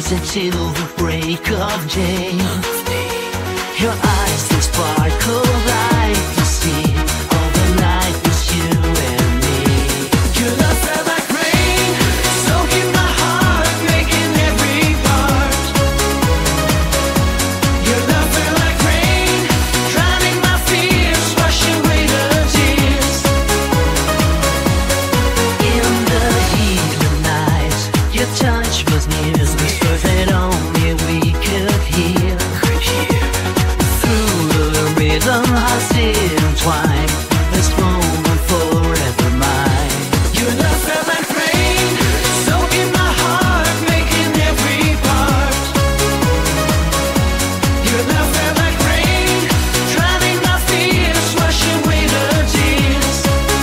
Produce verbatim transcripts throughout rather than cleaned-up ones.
days until the break of day. Your eyes, they sparkle like the sea. All the night was you and me. Your love felt like rain, soaking my heart, making every part. Your love felt like rain, drowning my fears, wash away the tears. In the heat of night, your touch was near, whisper that only we could hear. Through the rhythm I sit entwined, this moment forever mine. Your love felt like rain, soaking my heart, making every part. Your love felt like rain, drowning my fears, wash away the tears.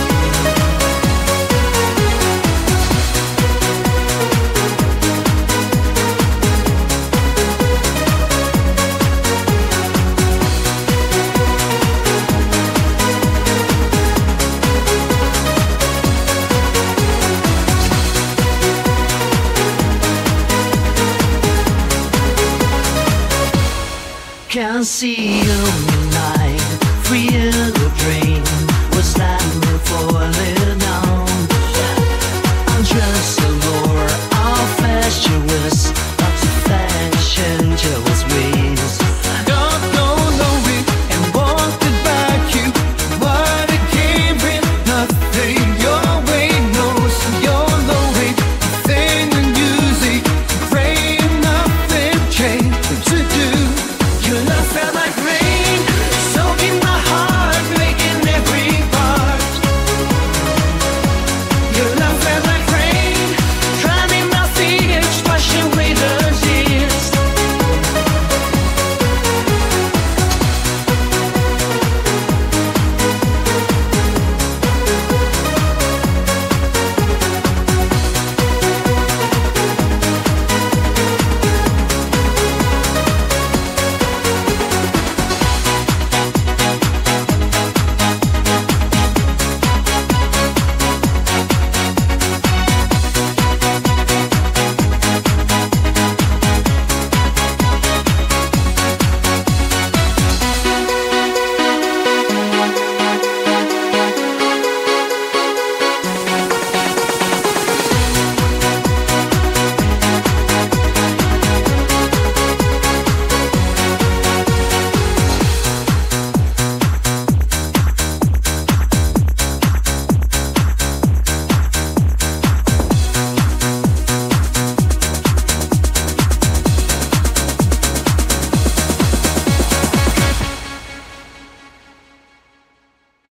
Can't see you night, free of the dream. Was that falling down? I'm just a lure of flesh you wish.